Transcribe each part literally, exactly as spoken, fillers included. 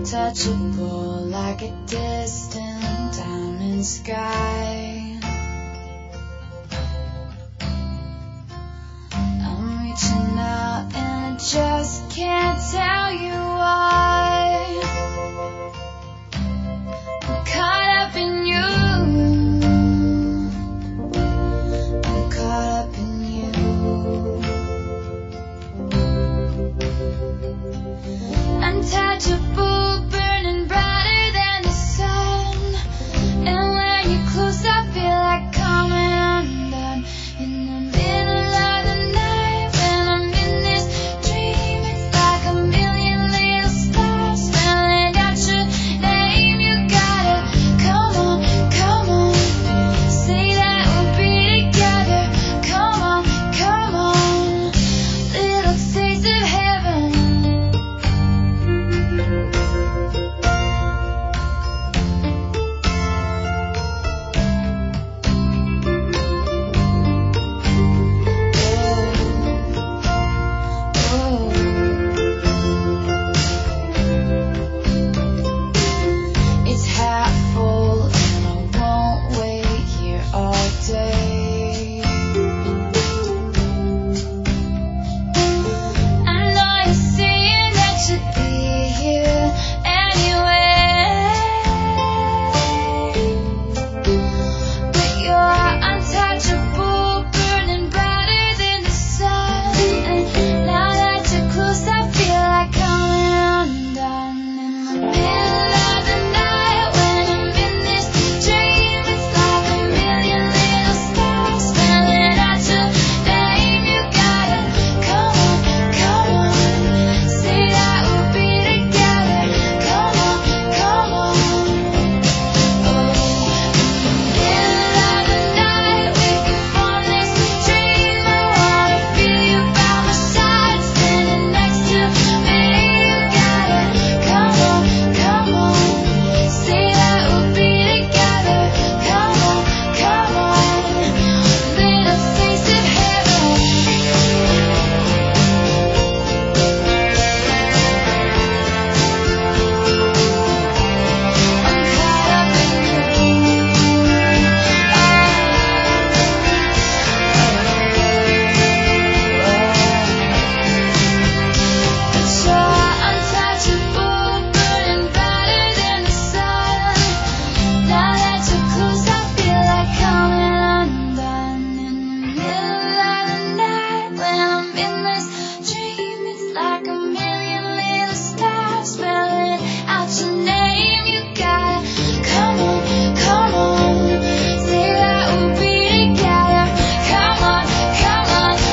untouchable like a distant diamond sky. I'm reaching out and I just can't tell you why. I'm caught up in you. I'm caught up in you. Untouchable, burning brighter than the sun. And when you're close, I feel like coming undone. In the middle of the night, when I'm in this dream, it's like a million little stars spelling out your name. You gotta come on, come on, say that we'll be together. Come on, come on, little taste of heaven. It's half full and I won't wait here all day. I know you're saying that you'd be here anyway, but you're untouchable, burning brighter than the sun. And now that you're close, I feel like coming undone. In the middle of the night, when I'm in this dream, it's like a million little stars spelling out your name. You gotta come on, come on, say that we'll be together. Come on, come on. Oh, in the middle of the night, we can form this dream. I wanna feel you by my side, standing next to me. You gotta come on, come on, say that we'll be together. Come on, come on, little taste of heaven. I'm caught up in you. But you're untouchable, burning brighter than the sun. Now that you're close, I feel like coming undone. In the middle of the night, when I'm in this dream, it's like a million little stars spelling out your name. You gotta come on, come on, say that we'll be together. Come on, come on, oh,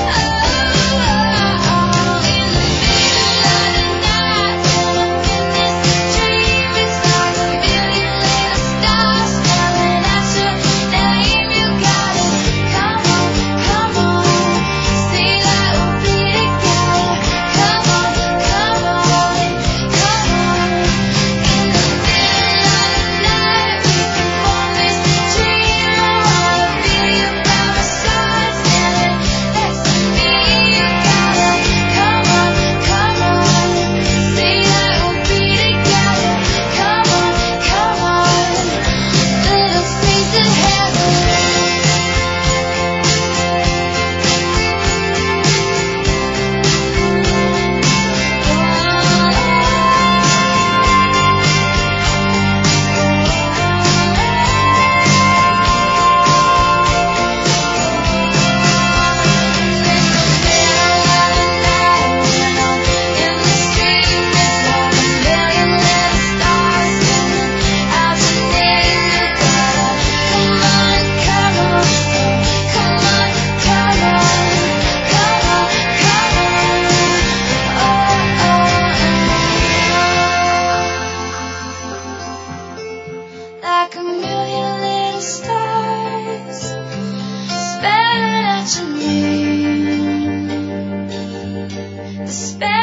in the middle of the night, when I'm in this dream, it's like a million little stars spelling out your name. You gotta come on, come on, say that we'll be together. Come on, come on, come on, in the middle of the night, we can form this dream. I wanna feel you by my side, standing next to me. You gotta come on, come on, say that we'll be together. Come on, come on, little taste of heaven. Like a million little stars spelling out your name. The spell